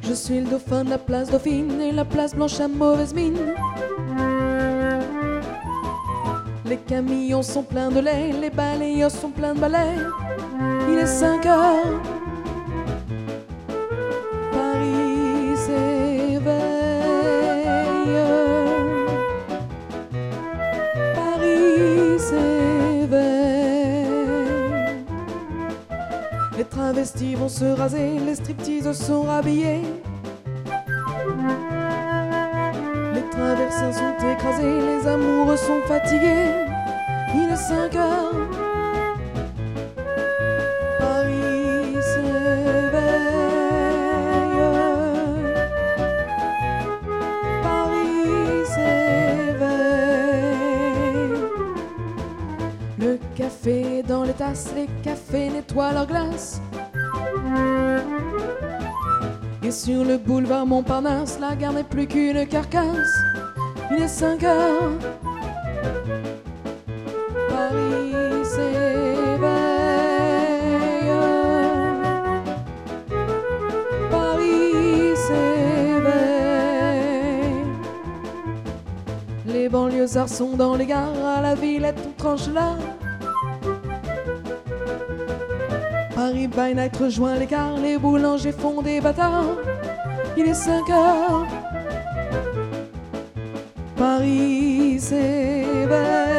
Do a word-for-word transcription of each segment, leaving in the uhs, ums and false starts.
Je suis le dauphin de la place Dauphine et la place Blanche à mauvaise mine. Les camions sont pleins de lait, les balayeurs sont pleins de balais. Il est cinq heures, Paris s'éveille. Paris s'éveille. Les travestis vont se raser, les stripteases sont rhabillées. Les traversins sont écrasés, les amoureux sont fatigués. Il est cinq heures, Paris s'éveille. Paris s'éveille. Le café est dans les tasses, les cafés nettoient leurs glaces. Et sur le boulevard Montparnasse, la gare n'est plus qu'une carcasse. Il est cinq heures, Paris s'éveille. Paris s'éveille. Les banlieusards sont dans les gares, à la Villette on tranche là. Paris by night rejoint l'écart, les boulangers font des bâtards. Il est cinq heures, Paris s'éveille.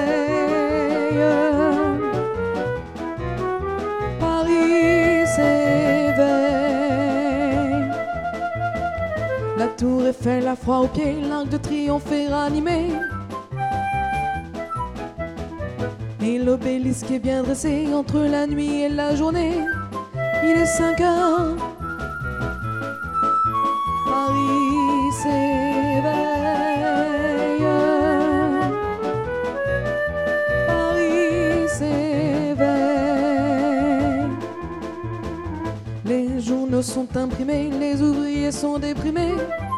Paris s'éveille. La tour Eiffel a froid aux pieds, l'Arc de Triomphe est ranimé. Et l'obélisque est bien dressé entre la nuit et la journée. Il est cinq heures, Paris s'éveille. Paris s'éveille. Les journaux sont imprimés, les ouvriers sont déprimés.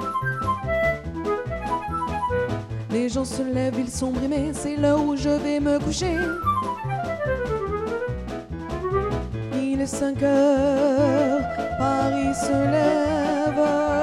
Les gens se lèvent, ils sont brimés, c'est l'heure où je vais me coucher. Il est cinq heures, Paris se lève.